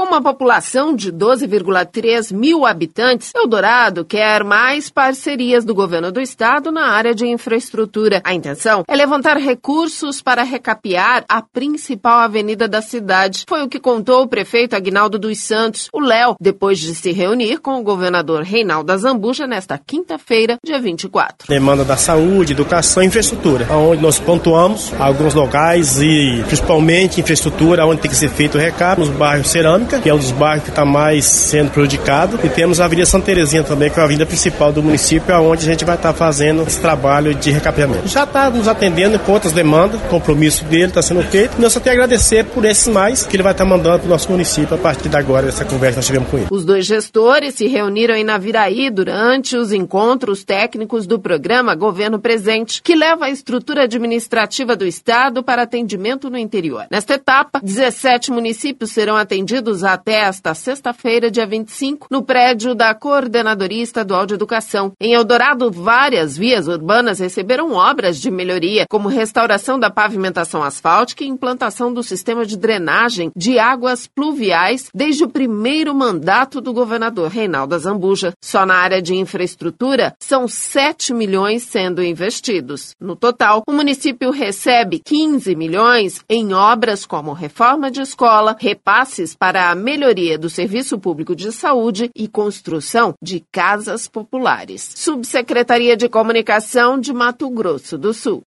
uma população de 12,3 mil habitantes, Eldorado quer mais parcerias do governo do estado na área de infraestrutura. A intenção é levantar recursos para recapear a principal avenida da cidade. Foi o que contou o prefeito Aguinaldo dos Santos, o Léo, depois de se reunir com o governador Reinaldo Azambuja nesta quinta-feira, dia 24. Demanda da saúde, educação e infraestrutura, onde nós pontuamos alguns locais e principalmente infraestrutura, onde tem que ser feito o recap, nos bairros Cerâmica, que é um dos bairros que está mais sendo prejudicado, e temos a Avenida Santa Terezinha também, que é a avenida principal do município, onde a gente vai estar fazendo esse trabalho de recapeamento. Já está nos atendendo com outras demandas, o compromisso dele está sendo feito, e nós só temos a agradecer por esses mais que ele vai estar mandando para o nosso município a partir de agora, dessa conversa que nós tivemos com ele. Os dois gestores se reuniram em Naviraí durante os encontros técnicos do programa Governo Presente, que leva a estrutura administrativa do estado para atendimento no interior. Nesta etapa, 17 municípios serão atendidos até esta sexta-feira, dia 25, no prédio da Coordenadoria Estadual de Educação. Em Eldorado, várias vias urbanas receberam obras de melhoria, como restauração da pavimentação asfáltica e implantação do sistema de drenagem de águas pluviais desde o primeiro mandato do governador Reinaldo Azambuja. Só na área de infraestrutura, são 7 milhões sendo investidos. No total, o município recebe 15 milhões em obras como reforma de escola, repasses para a melhoria do serviço público de saúde e construção de casas populares. Subsecretaria de Comunicação de Mato Grosso do Sul.